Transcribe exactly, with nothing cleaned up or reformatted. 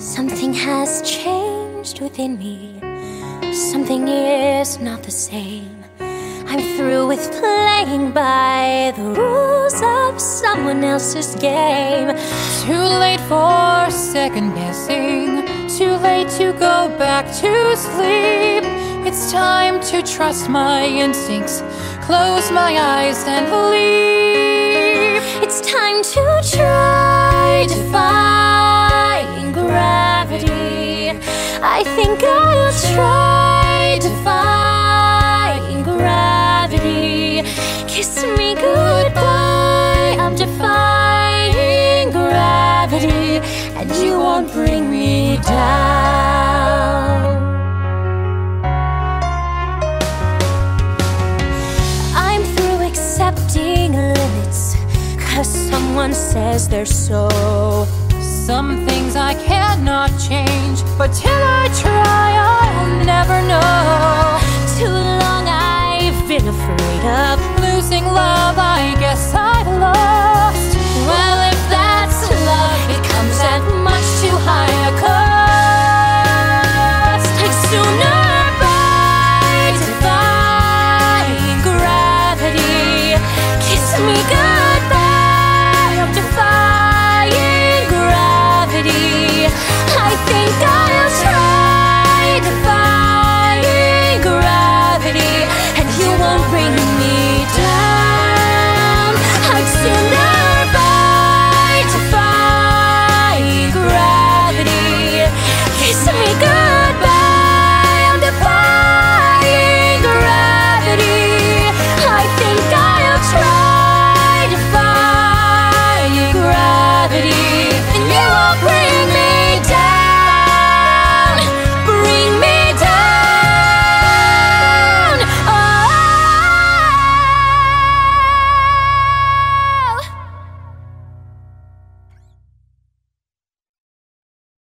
Something has changed within me. Something is not the same. I'm through with playing by the rules of someone else's game. Too late for second guessing. Too late to go back to sleep. It's time to trust my instincts. Close my eyes and believe. It's time to try defying gravity. I think I'll try defying gravity. Kiss me goodbye, I'm defying gravity, and you won't bring me down. I'm through accepting limits, 'cause someone says they're so. Some things I cannot change, but till I try, I'll never know. Too long I've been afraid of losing love, I guess I